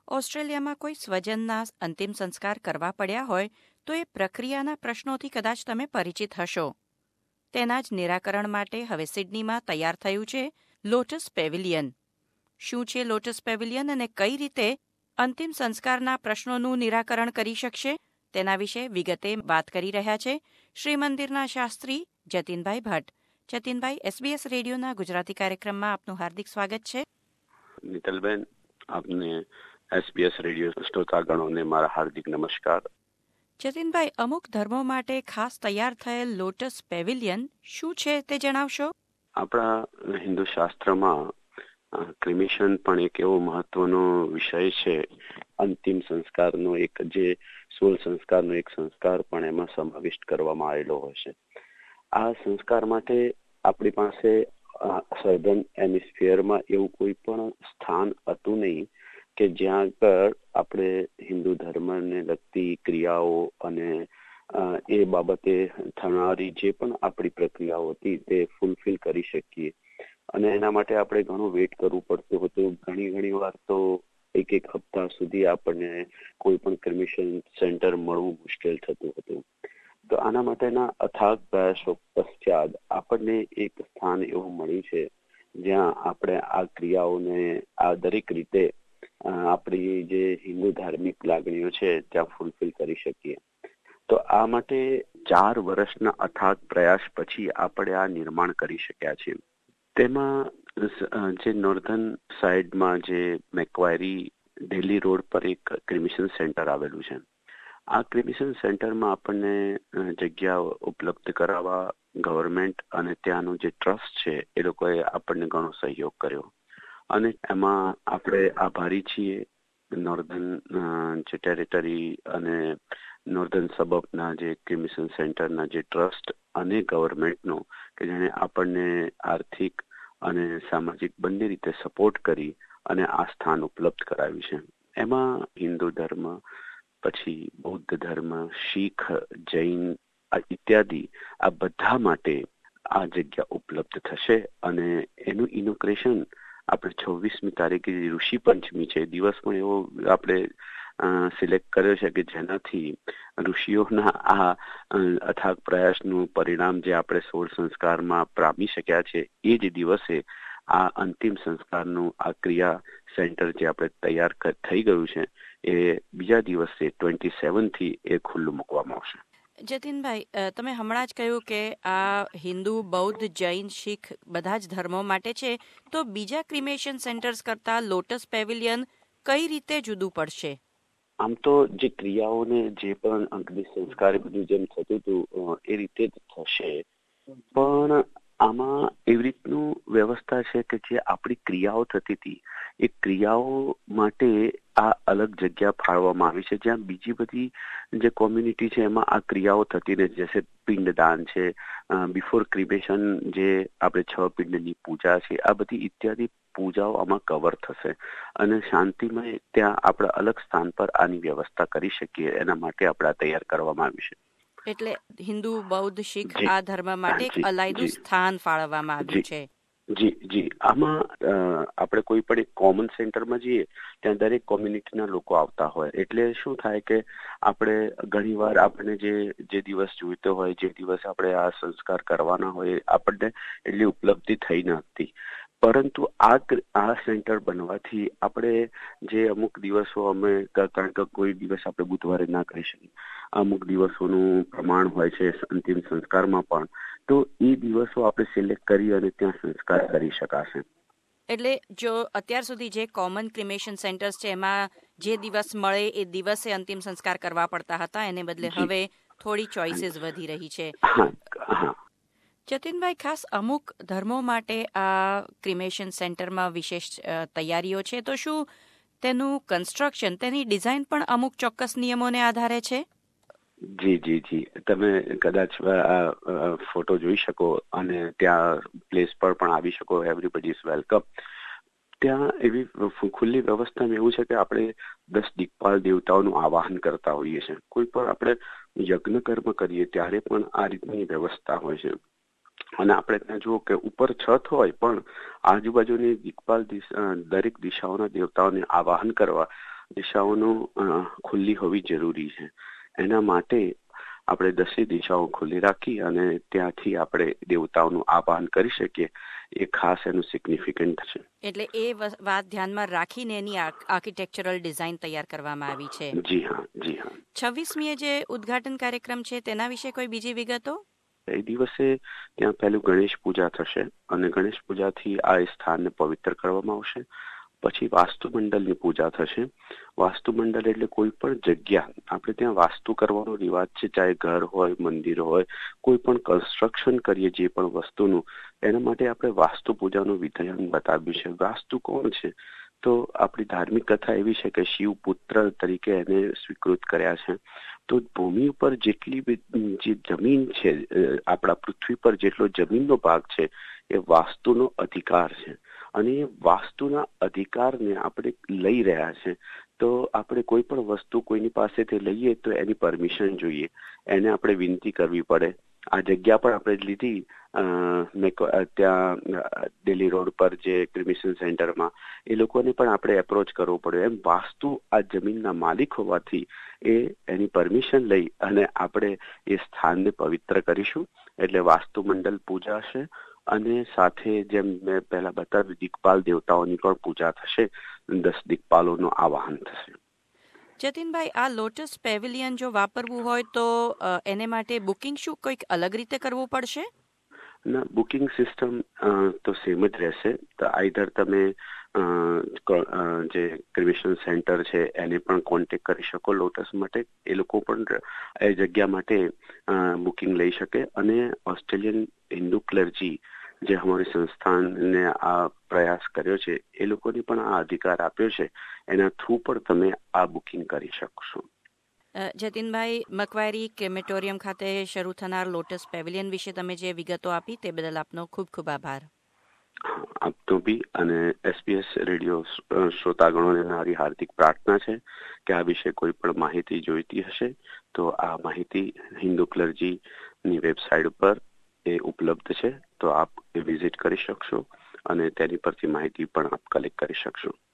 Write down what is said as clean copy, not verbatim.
ઓસ્ટ્રેલિયામાં કોઈ સ્વજનના અંતિમ સંસ્કાર કરવા પડ્યા હોય તો એ પ્રક્રિયાના પ્રશ્નોથી કદાચ તમે પરિચિત હશો. તેના જ નિરાકરણ માટે હવે સિડનીમાં તૈયાર થયું છે લોટસ પેવિલિયન. શું છે લોટસ પેવિલિયન અને કઈ રીતે અંતિમ સંસ્કારના પ્રશ્નોનું નિરાકરણ કરી શકશે તેના વિશે વિગતે વાત કરી રહ્યા છે શ્રી મંદિરના શાસ્ત્રી જતીનભાઈ ભટ્ટ. જતીનભાઈ, SBS રેડિયોના ગુજરાતી કાર્યક્રમમાં આપનું હાર્દિક સ્વાગત છે. નીતલબેન, આપને SBS રેડિયો શ્રોતાગણોને મારા હાર્દિક નમસ્કાર. જતીનભાઈ, અમુક ધર્મો માટે ખાસ તૈયાર થયેલ લોટસ પેવિલિયન શું છે તે જણાવશો? આપણા હિન્દુ શાસ્ત્રમાં ક્રિમેશન પણ એક એવો મહત્વનો વિષય છે. અંતિમ સંસ્કારનો એક જે 16 સંસ્કારનો એક સંસ્કાર પણ એમાં સમાવિષ્ટ કરવામાં આવેલો હોય છે. આ સંસ્કાર માટે આપણી પાસે સધર્ન હેમિસ્ફિયરમાં એવું કોઈ પણ સ્થાન હતું નહીં કે જ્યાં આગળ આપણે હિન્દુ ધર્મને લગતી ક્રિયાઓ અને એ બાબતે થનારી જે પણ આપણી પ્રક્રિયાઓ હતી તે ફૂલફિલ કરી શકીએ. અને એના માટે આપણે ઘણું વેઇટ કરવું પડતું હતું. ઘણી વાર તો એક હપ્તા સુધી આપણને કોઈ પણ ક્રિમેશન સેન્ટર મળવું મુશ્કેલ થતું હતું. તો આના માટેના અથાગ પ્રયાસો પશ્ચાત આપણને એક સ્થાન એવું મળ્યું છે જ્યાં આપણે આ ક્રિયાઓને આ દરેક રીતે આપણી જે હિન્દુ ધાર્મિક લાગણીઓ છે ત્યાં ફૂલફિલ કરી શકીએ. તો આ માટે 4 વર્ષના અથાગ પ્રયાસ પછી આપણે આ નિર્માણ કરી શક્યા છીએ. તેમાં જે નોર્ધન સાઈડમાં જે મેક્વાયરી દિલ્હી રોડ પર એક ક્રિમેશન સેન્ટર આવેલું છે. આ ક્રિમેશન સેન્ટરમાં આપણને જગ્યા ઉપલબ્ધ કરાવવા ગવર્મેન્ટ અને ત્યાંનું જે ટ્રસ્ટ છે એ લોકોએ આપણને ઘણો સહયોગ કર્યો અને એમાં આપણે આભારી છીએ નોર્ધન જે ટેરેટરી અને નોર્ધન સબર્બના જે ક્રિમેશન સેન્ટરના જે ટ્રસ્ટ અને ગવર્મેન્ટનો કે જેણે આપણને આર્થિક અને સામાજિક બંને રીતે સપોર્ટ કરી અને આ સ્થાન ઉપલબ્ધ કરાવ્યું છે. એમાં હિન્દુ ધર્મ, પછી બૌદ્ધ ધર્મ, શીખ, જૈન ઇત્યાદિ આ બધા માટે આ જગ્યા ઉપલબ્ધ થશે અને એનું ઇનોગ્રેશન આપણે 26મી તારીખે ઋષિ પંચમી છે દિવસ પણ એવો આપણે સિલેક્ટ કર્યો છે કે જેનાથી ઋષિઓના આ અથાગ પ્રયાસનું પરિણામ જે આપણે 16 સંસ્કારમાં પામી શક્યા છે એ જ દિવસે આ અંતિમ સંસ્કારનું આ ક્રિયા સેન્ટર જે આપણે તૈયાર થઈ ગયું છે એ બીજા દિવસે 27થી એ ખુલ્લું મૂકવામાં આવશે. જતીનભાઈ, તમે હમણાં જ કહ્યું કે આ હિન્દુ, બૌદ્ધ, જૈન, શીખ બધા જ ધર્મો માટે છે, તો બીજા ક્રિમેશન સેન્ટર્સ કરતા લોટસ પેવિલિયન કઈ રીતે જુદું પડશે? આમ તો જે ક્રિયાઓને જે પણ અંતિમ સંસ્કાર બધું જેમ થતું હતું એ રીતે જ થશે, પણ આમાં એવી રીતનું વ્યવસ્થા છે કે જે આપણી ક્રિયાઓ થતી હતી એ ક્રિયાઓ માટે આ અલગ જગ્યા ફાળવવામાં આવી છે જ્યાં બીજી બધી જે કોમ્યુનિટી છે એમાં આ ક્રિયાઓ થતી નથી. જૈસે પિંડદાન છે, બિફોર ક્રિમેશન જે આપણે 6 પિંડની પૂજા છે, આ બધી ઇત્યાદિ પૂજાઓ આમાં કવર થશે અને શાંતિમય ત્યાં આપણે અલગ સ્થાન પર આની વ્યવસ્થા કરી શકીએ. એના માટે આપણે આ તૈયાર કરવામાં આવ્યું છે. એટલે હિન્દુ, બૌદ્ધ, શીખ આ ધર્મ માટે એક અલાયદું સ્થાન ફાળવવામાં આવ્યું છે. જી આમાં આપણે કોઈ પણ એક કોમન સેન્ટરમાં જઈએ ત્યાં દરેક કોમ્યુનિટીના લોકો આવતા હોય એટલે શું થાય કે આપણે ઘણીવાર આપણને જે દિવસ જોઈતો હોય, જે દિવસ આપણે આ સંસ્કાર કરવાના હોય આપણને એટલી ઉપલબ્ધિ થઈ નથી. પરંતુ આ સેન્ટર બનવાથી આપણે જે અમુક દિવસો અમે કારણ કે કોઈ દિવસ આપણે બુધવારે ના કરી શકીએ, અમુક દિવસોનું પ્રમાણ હોય છે અંતિમ સંસ્કારમાં પણ, તો એ દિવસો આપણે સિલેક્ટ કરી અને ત્યાં સંસ્કાર કરી શકાશે. એટલે જો અત્યાર સુધી જે કોમન ક્રિમેશન સેન્ટર્સ છે એમાં જે દિવસ મળે એ દિવસે અંતિમ સંસ્કાર કરવા પડતા હતા એને બદલે હવે થોડી ચોઇસીસ વધી રહી છે. જતીનભાઈ, ખાસ અમુક ધર્મો માટે આ ક્રિમેશન સેન્ટરમાં વિશેષ તૈયારીઓ છે, તો શું તેનું કન્સ્ટ્રક્શન, તેની ડિઝાઇન પણ અમુક ચોક્કસ નિયમોને આધારે છે? જી તમે કદાચ ફોટો જોઈ શકો અને ત્યાં પ્લેસ પર પણ આવી શકો. Everybody is welcome. ત્યાં એવી ખુલ્લી વ્યવસ્થામાં એવું છે કે આપણે 10 દિક્પાલ દેવતાઓનું આવાહન કરતા હોઈએ છીએ. કોઈ પણ આપણે યજ્ઞ કર્મ કરીએ ત્યારે પણ આ રીતની વ્યવસ્થા હોય છે અને આપણે ત્યાં જુઓ કે ઉપર છત હોય પણ આજુબાજુની દિક્પાલ દરેક દિશાઓના દેવતાઓને આવાહન કરવા દિશાઓનું ખુલ્લી હોવી જરૂરી છે. એના માટે આપણે 10 દિશાઓ ખુલ્લી રાખી અને ત્યાંથી આપણે દેવતાઓનું આવાહન કરી શકીએ. એ ખાસ એનું સિગ્નિફિકન્ટ છે. એટલે એ વાત ધ્યાનમાં રાખીને એની આર્કિટેક્ચરલ ડિઝાઇન તૈયાર કરવામાં આવી છે. જી હા, જી હા. 26મીએ જે ઉદ્ઘાટન કાર્યક્રમ છે તેના વિશે કોઈ બીજી વિગતો? એ દિવસે ત્યાં પહેલું ગણેશ પૂજા થશે અને ગણેશ પૂજાથી આ સ્થાનને પવિત્ર કરવામાં આવશે. પછી વાસ્તુમંડળની પૂજા થશે. વાસ્તુમંડળ એટલે કોઈ પણ જગ્યા, આપણે ત્યાં વાસ્તુ કરવાનો રિવાજ છે, ચાહે ઘર હોય, મંદિર હોય, કોઈ પણ કન્સ્ટ્રક્શન કરીએ જે પણ વસ્તુનું, એના માટે આપણે વાસ્તુ પૂજાનું વિધાન બતાવ્યું છે. વાસ્તુ કોણ છે? તો આપણી ધાર્મિક કથા એવી છે કે શિવ પુત્ર તરીકે એને સ્વીકૃત કર્યા છે. તો ભૂમિ ઉપર જેટલી જે જમીન છે, આપણા પૃથ્વી પર જેટલો જમીનનો ભાગ છે, એ વાસ્તુનો અધિકાર છે. અને એ વાસ્તુના અધિકારને આપણે લઈ રહ્યા છે. તો આપણે કોઈ પણ વસ્તુ કોઈની પાસેથી લઈએ તો એની પરમિશન જોઈએ, એને આપણે વિનંતી કરવી પડે. આ જગ્યા પણ આપણે લીધી ત્યાં દિલ્હી રોડ પર જે ક્રિમિશન સેન્ટરમાં, એ લોકોને પણ આપણે એપ્રોચ કરવો પડ્યો. એમ વાસ્તુ આ જમીનના માલિક હોવાથી એની પરમિશન લઈ અને આપણે એ સ્થાનને પવિત્ર કરીશું. એટલે વાસ્તુમંડળ પૂજા છે. અને સાથે જેમ મેં પહેલા બતાવ્યું, દિક્પાલ દેવતાઓની પણ પૂજા થશે. 10 દિક્પાલોનું આવાહન થશે. જતીનભાઈ, આ લોટસ પેવિલિયન જો વાપરવું હોય તો એને માટે બુકિંગ શું કોઈક અલગ રીતે કરવું પડશે? ના, બુકિંગ સિસ્ટમ તો સેમ જ રહેશે. તો આઈધર તમે જે ક્રિમિશન સેન્ટર છે એને પણ કોન્ટેક્ટ કરી શકો લોટસ માટે. એ લોકો પણ એ જગ્યા માટે બુકિંગ લઈ શકે. અને ઓસ્ટ્રેલિયન હિન્દુ ક્લર્જી જે અમારી સંસ્થાનને આ પ્રયાસ કર્યો છે, એ લોકોને પણ આ અધિકાર આપ્યો છે. એના થ્રુ પણ તમે આ બુકિંગ કરી શકશો. જતીનભાઈ, મકવારી ક્રેમેટોરિયમ ખાતે શરૂ થનાર લોટસ પેવિલિયન વિશે તમે જે વિગતો આપી તે બદલ આપનો ખૂબ ખૂબ આભાર. આપનો બી અને SBS રેડિયો શ્રોતાગણોને મારી હાર્દિક પ્રાર્થના છે કે આ વિશે કોઈ પણ માહિતી જોઈતી હશે તો આ માહિતી હિન્દુ ક્લર્જીની વેબસાઇટ પર એ ઉપલબ્ધ છે. તો આપ એ વિઝિટ કરી શકશો અને તેની પરથી માહિતી પણ આપ કલેક્ટ કરી શકશો.